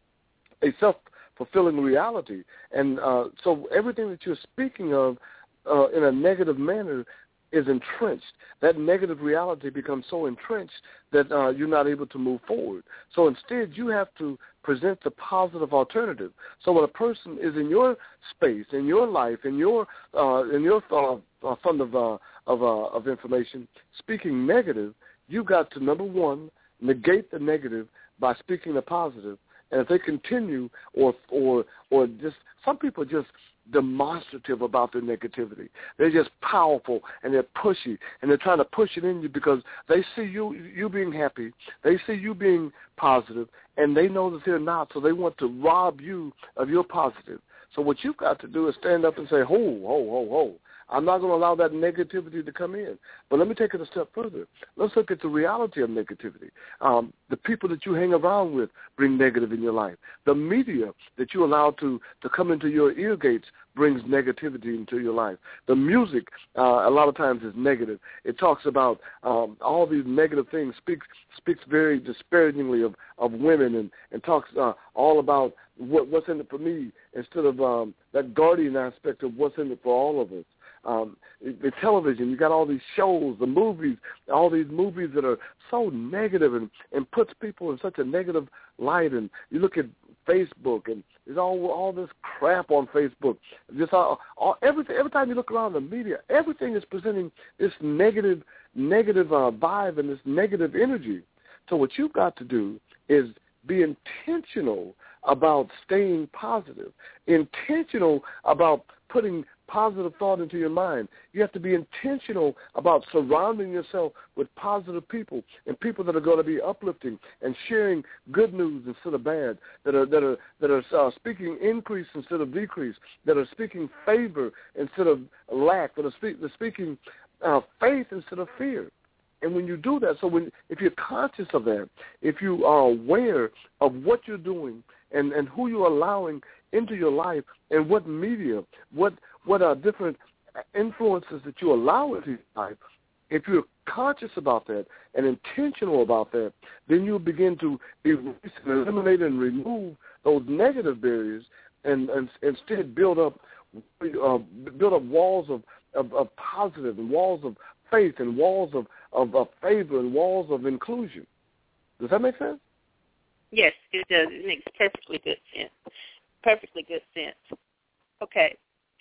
a self-fulfilling reality, and uh, so everything that you're speaking of uh, in a negative manner is entrenched. That negative reality becomes so entrenched that uh, you're not able to move forward. So instead, you have to present the positive alternative. So when a person is in your space, in your life, in your uh, in your uh, uh, fund of uh, of, uh, of information, speaking negative, you got to, number one, negate the negative by speaking the positive. And if they continue, or or or just some people just demonstrative about their negativity. They're just powerful and they're pushy and they're trying to push it in you because they see you you being happy, they see you being positive, and they know that they're not, so they want to rob you of your positive. So what you've got to do is stand up and say, ho, ho, ho, ho. I'm not going to allow that negativity to come in. But let me take it a step further. Let's look at the reality of negativity. Um, the people that you hang around with bring negative in your life. The media that you allow to, to come into your ear gates brings negativity into your life. The music, uh, a lot of times, is negative. It talks about um, all these negative things, speaks speaks very disparagingly of, of women, and, and talks uh, all about what, what's in it for me instead of um, that guardian aspect of what's in it for all of us. Um, the television, you got all these shows, the movies, all these movies that are so negative and, and puts people in such a negative light. And you look at Facebook, and there's all all this crap on Facebook. Just all, all everything. Every time you look around the media, everything is presenting this negative, negative uh, vibe and this negative energy. So what you've got to do is be intentional about staying positive, intentional about putting positive thought into your mind. You have to be intentional about surrounding yourself with positive people and people that are going to be uplifting and sharing good news instead of bad, that are that are that are uh, speaking increase instead of decrease, that are speaking favor instead of lack, that are speak, that are speaking uh, faith instead of fear. And when you do that, so when if you're conscious of that, if you are aware of what you're doing and, and who you're allowing into your life and what media, what what are different influences that you allow into your life, if you're conscious about that and intentional about that, then you'll begin to erase and eliminate and remove those negative barriers and, and instead build up uh, build up walls of, of, of positive and walls of faith and walls of, of, of favor and walls of inclusion. Does that make sense? Yes, it does. It makes perfectly good sense. Perfectly good sense. Okay.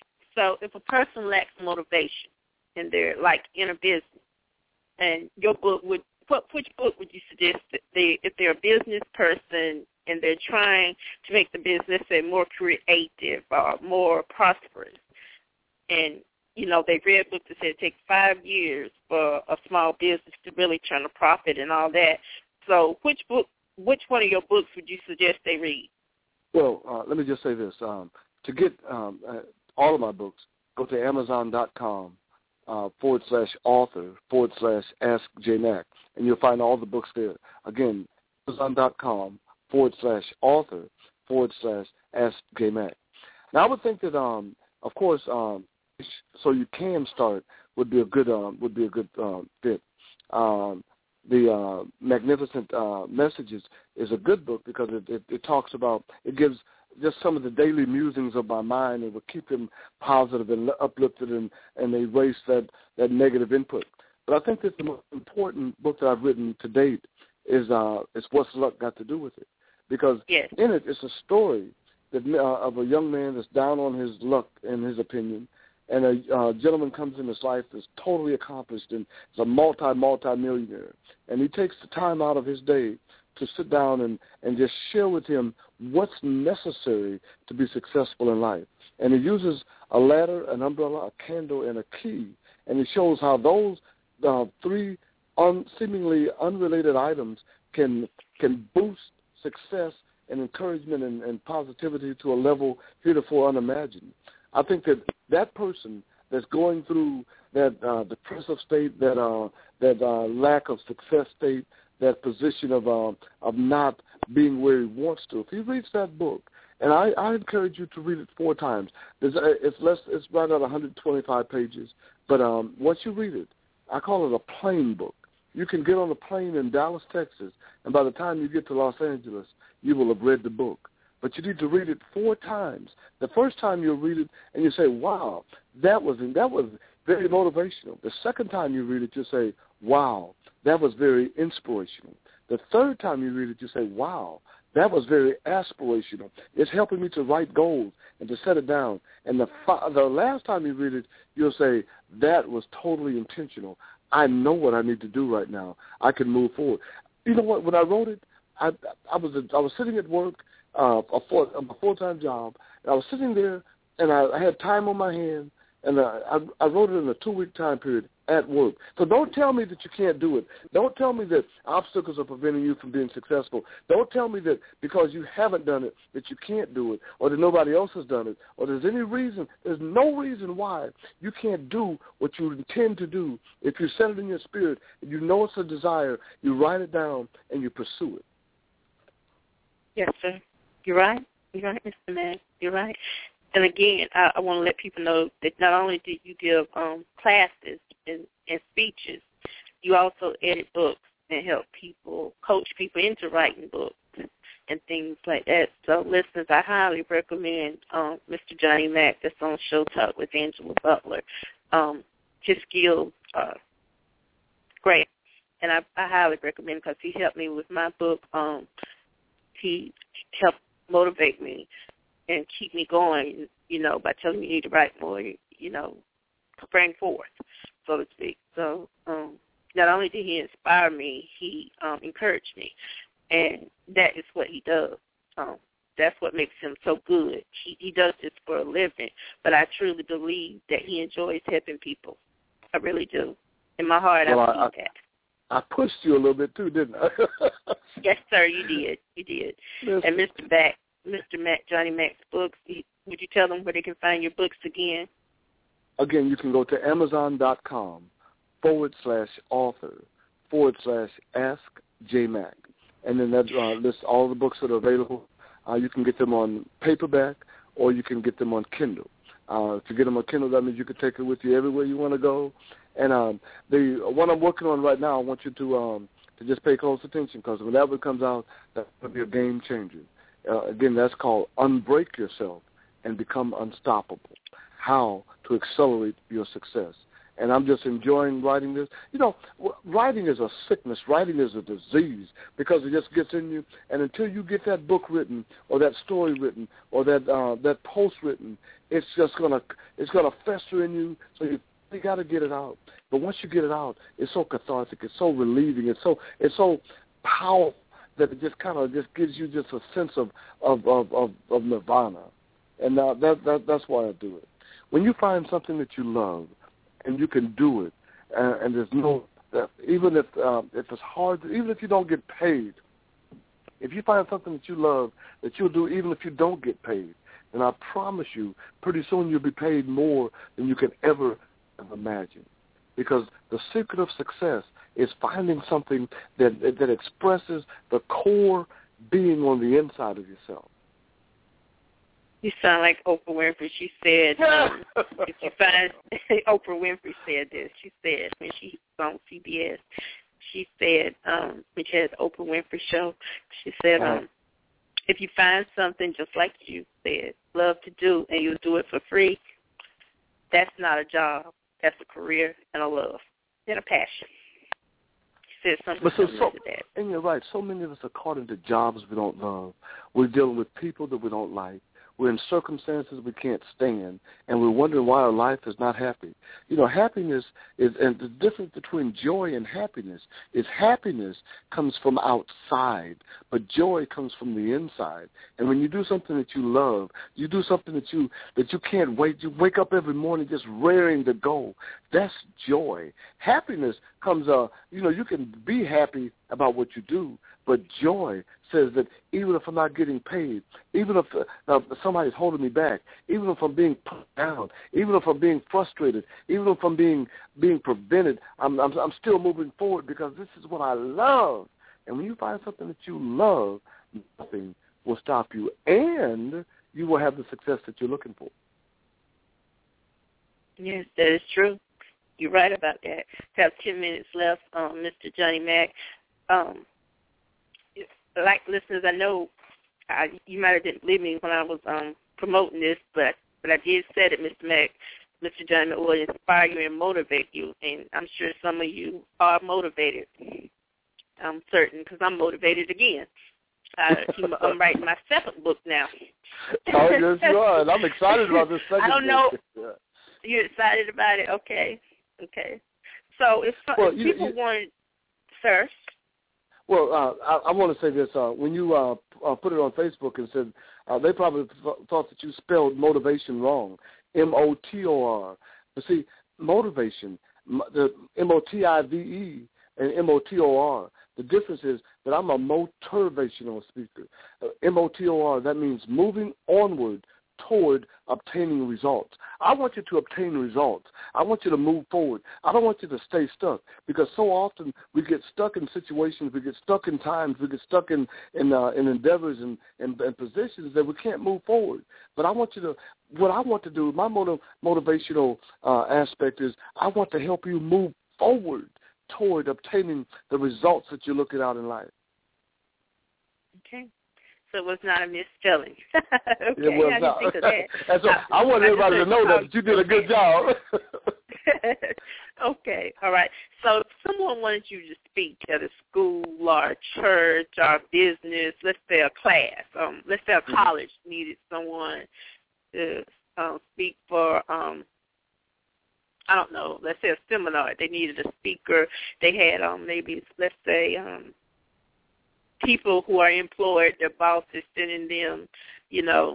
So if a person lacks motivation in their, like, in a business, and your book would, what, which book would you suggest that they, if they're a business person and they're trying to make the business say more creative or more prosperous, and, you know, they read a book that said it takes five years for a small business to really turn a profit and all that. So which book, which one of your books would you suggest they read? Well, uh, let me just say this. Um, to get um, uh, all of my books, go to Amazon.com uh, forward slash author forward slash Ask J Mack, and you'll find all the books there. Again, Amazon.com forward slash author forward slash Ask J Mack. Now, I would think that, um, of course, um, so you can start would be a good um, would be a good um, fit. Um, the uh, Magnificent uh, Messages is a good book because it, it, it talks about, it gives just some of the daily musings of my mind and will keep them positive and uplifted and, and erase that, that negative input. But I think that the most important book that I've written to date is uh, is What's Luck Got to Do with It? Because yes. in it, it's a story that uh, of a young man that's down on his luck, in his opinion, and a uh, gentleman comes in his life that's totally accomplished and is a multi, multi-millionaire. And he takes the time out of his day to sit down and, and just share with him what's necessary to be successful in life. And he uses a ladder, an umbrella, a candle, and a key. And he shows how those uh, three un- seemingly unrelated items can can boost success and encouragement and, and positivity to a level heretofore unimagined. I think that that person that's going through that uh, depressive state, that uh, that uh, lack of success state, that position of um, of not being where he wants to. If he reads that book, and I, I encourage you to read it four times. There's, it's less. It's right at one hundred twenty-five pages. But um, once you read it, I call it a plane book. You can get on a plane in Dallas, Texas, and by the time you get to Los Angeles, you will have read the book. But you need to read it four times. The first time you'll read it, and you say, wow, that was that was very motivational. The second time you read it, you'll say, wow, that was very inspirational. The third time you read it, you say, wow, that was very aspirational. It's helping me to write goals and to set it down. And the the last time you read it, you'll say, that was totally intentional. I know what I need to do right now. I can move forward. You know what? When I wrote it, I, I was I was sitting at work, uh, a, full, a full-time job, and I was sitting there, and I, I had time on my hand, and I, I, I wrote it in a two-week time period at work. So don't tell me that you can't do it. Don't tell me that obstacles are preventing you from being successful. Don't tell me that because you haven't done it that you can't do it, or that nobody else has done it, or there's any reason. There's no reason why you can't do what you intend to do. If you set it in your spirit, and you know it's a desire, you write it down and you pursue it. Yes, sir. You're right. You're right, Mister Mack. You're right. And again, I, I want to let people know that not only do you give um, classes and, and speeches, you also edit books and help people, coach people into writing books and things like that. So, listeners, I highly recommend um, Mister Johnny Mack that's on Show Talk with Angela Butler. Um, his skills are great, and I, I highly recommend because he helped me with my book. Um, he helped motivate me and keep me going, you know, by telling me you need to write more, you know, bring forth, so to speak. So um, not only did he inspire me, he um, encouraged me, and that is what he does. Um, that's what makes him so good. He, he does this for a living, but I truly believe that he enjoys helping people. I really do. In my heart, well, I believe I, that. I pushed you a little bit too, didn't I? Yes, sir, you did. You did. Yes. And Mister Mack, Mister Mack, Johnny Mack's books, would you tell them where they can find your books again? Again, you can go to Amazon.com forward slash author forward slash ask J Mack. And then that uh, lists all the books that are available. Uh, you can get them on paperback or you can get them on Kindle. Uh, if you get them on Kindle, that means you can take it with you everywhere you want to go. And um, the what I'm working on right now, I want you to um, to just pay close attention because whenever it comes out, that's going to be a game changer. Uh, again, that's called Unbreak Yourself and Become Unstoppable, How to Accelerate Your Success. And I'm just enjoying writing this. You know, writing is a sickness. Writing is a disease because it just gets in you. And until you get that book written or that story written or that uh, that post written, it's just gonna it's gonna fester in you. So you you got to get it out. But once you get it out, it's so cathartic. It's so relieving. It's so it's so powerful that it just kind of just gives you just a sense of of of, of, of nirvana. And uh, that that that's why I do it. When you find something that you love and you can do it, uh, and there's no uh, even if uh, if it's hard, even if you don't get paid, if you find something that you love that you'll do even if you don't get paid, then I promise you, pretty soon you'll be paid more than you can ever imagine. Because the secret of success is finding something that that expresses the core being on the inside of yourself. You sound like Oprah Winfrey. She said, um, if you find, Oprah Winfrey said this. She said when she was on C B S, she said, um, when she had the Oprah Winfrey show, she said, um, if you find something just like you said, love to do, and you'll do it for free, that's not a job. That's a career and a love and a passion. She said something but so, similar so, to that. And you're right. So many of us are caught into jobs we don't love. We're dealing with people that we don't like. We're in circumstances we can't stand, and we're wondering why our life is not happy. You know, happiness is, and the difference between joy and happiness is happiness comes from outside, but joy comes from the inside. And when you do something that you love, you do something that you that you can't wait. You wake up every morning just raring to go. That's joy. Happiness comes, uh, you know, you can be happy about what you do, but joy says that even if I'm not getting paid, even if uh, somebody's holding me back, even if I'm being put down, even if I'm being frustrated, even if I'm being being prevented, I'm, I'm, I'm still moving forward because this is what I love. And when you find something that you love, nothing will stop you, and you will have the success that you're looking for. Yes, that is true. You're right about that. We have ten minutes left, um, Mister Johnny Mack. Um, like listeners, I know I, you might have didn't believe me when I was um, promoting this, but but I did say that Mister Mack, Mister Johnny Mack will inspire you and motivate you, and I'm sure some of you are motivated. I'm certain because I'm motivated again. Uh, I'm writing my second book now. Oh, yes, you are. And I'm excited about this second book. I don't know. Yeah. You're excited about it? Okay. Okay. So if, well, if you, people you, want, sir? Well, uh, I, I want to say this. Uh, when you uh, uh, put it on Facebook and said, uh, they probably th- thought that you spelled motivation wrong, M O T O R. But see, motivation, the M O T I V E and M O T O R, the difference is that I'm a motivational speaker. Uh, M O T O R, that means moving onward toward obtaining results. I want you to obtain results. I want you to move forward. I don't want you to stay stuck, because so often we get stuck in situations, we get stuck in times, we get stuck in in, uh, in endeavors and, and, and positions that we can't move forward. But I want you to, what I want to do, my motiv- motivational uh, aspect is I want to help you move forward toward obtaining the results that you're looking out in life. Okay. So it was not a misspelling. Okay, it was I not. Think of that. And so I, I want everybody to know that you did a good job. Okay, all right. So if someone wanted you to speak at a school or a church or a business, let's say a class, um, let's say a college mm-hmm. needed someone to um, speak for, um, I don't know, let's say a seminar. They needed a speaker. They had um, maybe, let's say, um, people who are employed, their boss is sending them, you know,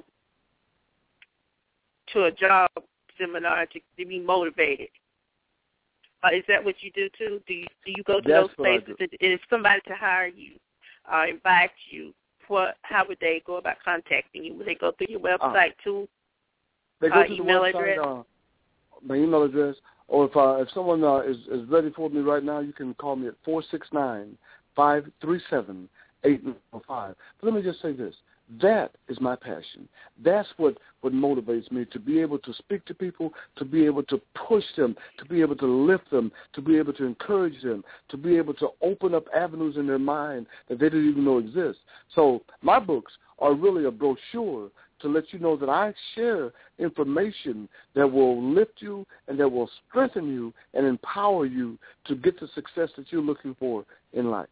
to a job seminar to, to be motivated. Uh, is that what you do too? Do you do you go to That's those places? To, if somebody to hire you, uh, invite you, what? How would they go about contacting you? Would they go through your website uh, too? They go uh, to email the website, address. Uh, my email address, or if uh, if someone uh, is is ready for me right now, you can call me at four six nine five three seven. eight nine five. But let me just say this. That is my passion. That's what, what motivates me, to be able to speak to people, to be able to push them, to be able to lift them, to be able to encourage them, to be able to open up avenues in their mind that they didn't even know exist. So my books are really a brochure to let you know that I share information that will lift you and that will strengthen you and empower you to get the success that you're looking for in life.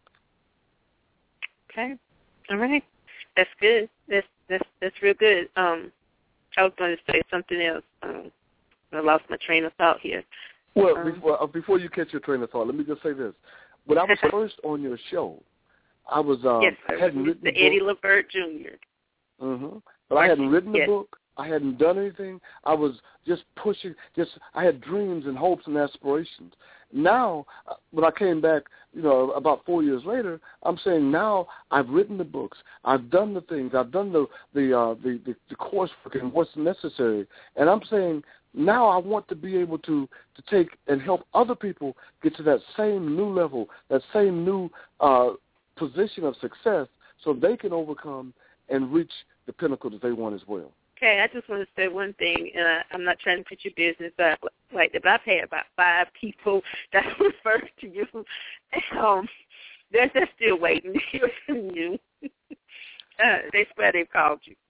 Okay. All right. That's good. That's that's that's real good. Um, I was going to say something else. Um, I lost my train of thought here. Well, um, before, uh, before you catch your train of thought, let me just say this. When I was first on your show, I was um, yes, sir. hadn't written the the Eddie book. LeVert Junior Mm-hmm. But I hadn't written the yes. book. I hadn't done anything. I was just pushing. Just I had dreams and hopes and aspirations. Now, when I came back, you know, about four years later, I'm saying now I've written the books, I've done the things, I've done the the uh, the, the, the coursework and what's necessary, and I'm saying now I want to be able to to take and help other people get to that same new level, that same new uh, position of success, so they can overcome and reach the pinnacle that they want as well. Okay, I just want to say one thing, and I, I'm not trying to put your business up like that, but I've had about five people that refer to you. Um, they're, they're still waiting to hear from you. uh, they swear they've called you.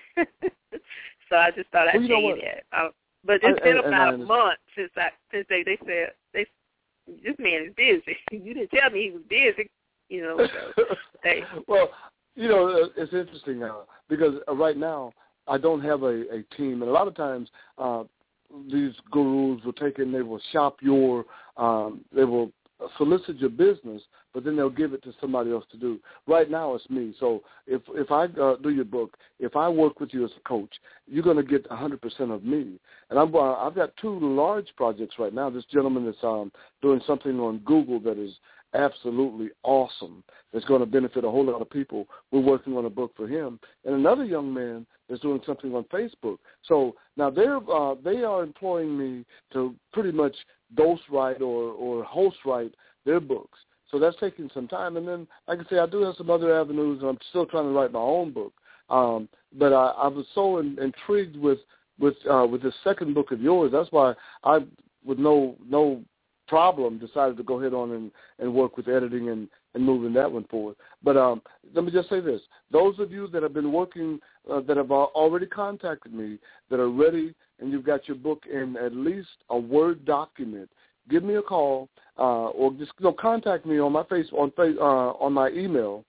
So I just thought I'd well, tell you that. Uh, but it's I, been and, about and a month since I since they, they said they this man is busy. You didn't tell me he was busy, you know. So they, well, you know, it's interesting now because right now I don't have a, a team, and a lot of times uh, these gurus will take it and they will shop your, um, they will solicit your business, but then they'll give it to somebody else to do. Right now it's me. So if if I uh, do your book, if I work with you as a coach, you're going to get one hundred percent of me. And I'm, uh, I've got two large projects right now. This gentleman is um, doing something on Google that is absolutely awesome. That's going to benefit a whole lot of people. We're working on a book for him. And another young man is doing something on Facebook. So now they're uh, they are employing me to pretty much ghostwrite or, or host write their books. So that's taking some time. And then, like I say, I do have some other avenues. I'm still trying to write my own book. Um, but I, I was so in, intrigued with with uh, with the second book of yours. That's why I, with no no problem, decided to go ahead on and, and work with editing and, and moving that one forward. But um, let me just say this. Those of you that have been working, uh, that have already contacted me, that are ready, and you've got your book in at least a Word document, give me a call uh, or just you know, contact me on my face on face, uh, on my email,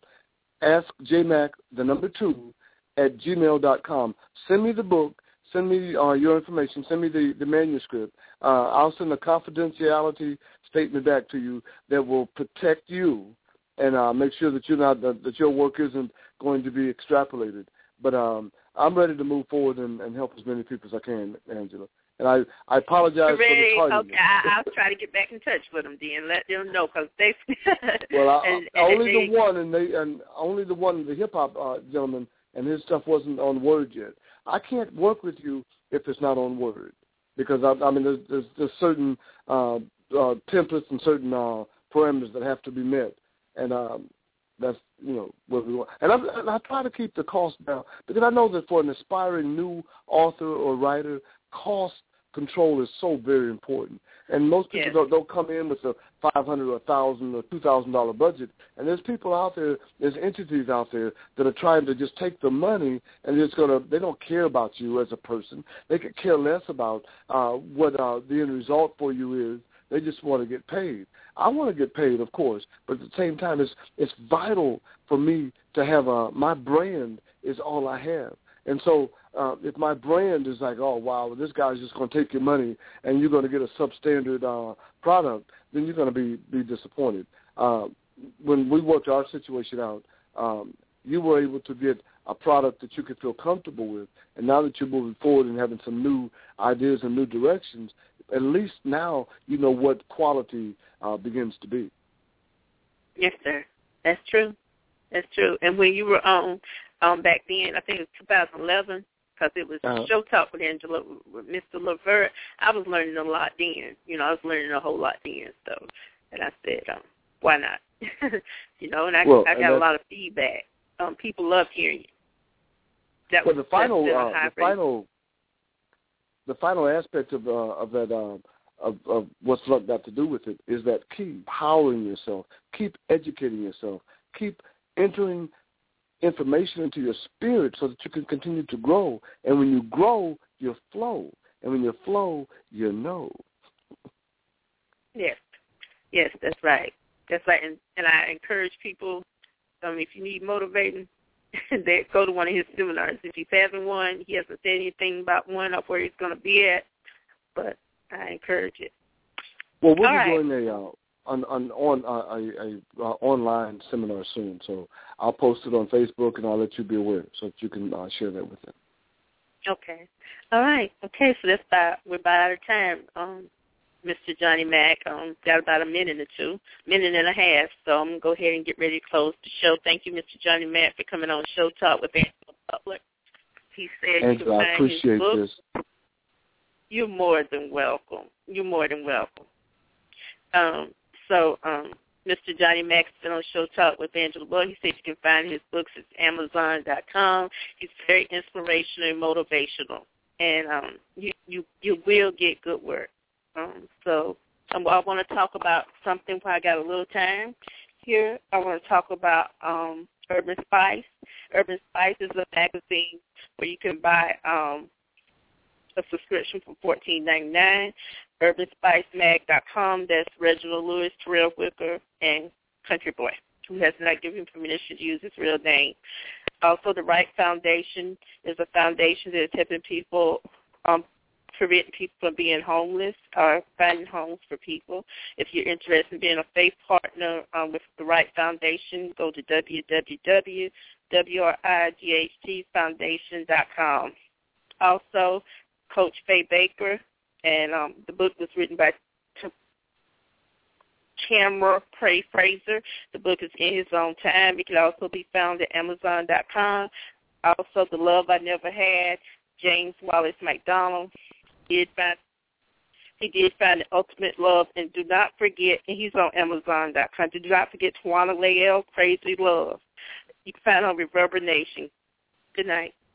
askjmac, the number two, at gmail dot com. Send me the book. Send me uh, your information. Send me the, the manuscript. Uh, I'll send a confidentiality statement back to you that will protect you and uh, make sure that you're not that, that your work isn't going to be extrapolated. But um, I'm ready to move forward and, and help as many people as I can, Angela. And I, I apologize Ready? for the tardiness. Okay, I, I'll try to get back in touch with them then. Let them know because they. well, I, and, and only they, the one and they and only the one the hip hop uh, gentleman and his stuff wasn't on Word yet. I can't work with you if it's not on Word because I, I mean there's, there's, there's certain uh, uh, templates and certain uh, parameters that have to be met, and um, that's you know what we want. And I, and I try to keep the cost down because I know that for an aspiring new author or writer, cost control is so very important. And most people yes. don't, don't come in with a five hundred or a thousand or two thousand dollar budget. And there's people out there, there's entities out there that are trying to just take the money and just gonna. They don't care about you as a person. They could care less about uh, what uh, the end result for you is. They just want to get paid. I want to get paid, of course, but at the same time, it's it's vital for me to have a my brand is all I have. And so uh, if my brand is like, oh, wow, this guy's just going to take your money and you're going to get a substandard uh, product, then you're going to be, be disappointed. Uh, when we worked our situation out, um, you were able to get a product that you could feel comfortable with. And now that you're moving forward and having some new ideas and new directions, at least now you know what quality uh, begins to be. Yes, sir. That's true. That's true. And when you were on um, back then, I think it was two thousand eleven, because it was uh-huh. Show Talk with Angela, with Mister Levert, I was learning a lot then. You know, I was learning a whole lot then. So, and I said, um, why not? you know, and I, well, I got a lot of feedback. Um, people loved hearing you. That well, was the final, uh, the rate. final, the final aspect of uh, of that um, of, of what's got to do with it is that keep empowering yourself, keep educating yourself, keep entering information into your spirit so that you can continue to grow. And when you grow, you flow. And when you flow, you know. Yes. Yes, that's right. That's right. And, and I encourage people, um, if you need motivating, that go to one of his seminars. If he's having one, he hasn't said anything about one or where he's going to be at, but I encourage it. Well, we'll All be right. doing a uh, on, on, on uh, a, a uh, online seminar soon, so I'll post it on Facebook and I'll let you be aware so that you can uh, share that with them. Okay. All right. Okay, so that's about, we're about out of time, um, Mister Johnny Mac. Um, got about a minute or two, minute and a half, so I'm going to go ahead and get ready to close the show. Thank you, Mister Johnny Mac, for coming on Show Talk with Angela Butler. He said Angela, you can find I appreciate his book. this. You're more than welcome. You're more than welcome. Um, so, um, Mister Johnny Mack's been on Show Talk with Angela Butler. He said you can find his books at Amazon dot com. He's very inspirational and motivational, and um, you, you you will get good work. Um, so um, I want to talk about something while I got a little time here. I want to talk about um, Urban Spice. Urban Spice is a magazine where you can buy um, a subscription for fourteen ninety-nine. urban spice mag dot com. That's Reginald Lewis, Terrell Wicker, and Country Boy, who has not given permission to use his real name. Also, the Right Foundation is a foundation that is helping people, um, preventing people from being homeless or finding homes for people. If you're interested in being a faith partner um, with the Right Foundation, go to w w w dot w r i g h t foundation dot com. Also, Coach Faye Baker, and um, the book was written by T- Tamara Pray Fraser. The book is In His Own Time. It can also be found at amazon dot com. Also, The Love I Never Had, James Wallace McDonald, did by he did find the ultimate love. And do not forget, and he's on Amazon dot com, do not forget Tawana Lael, Crazy Love. You can find it on Reverberation. Good night.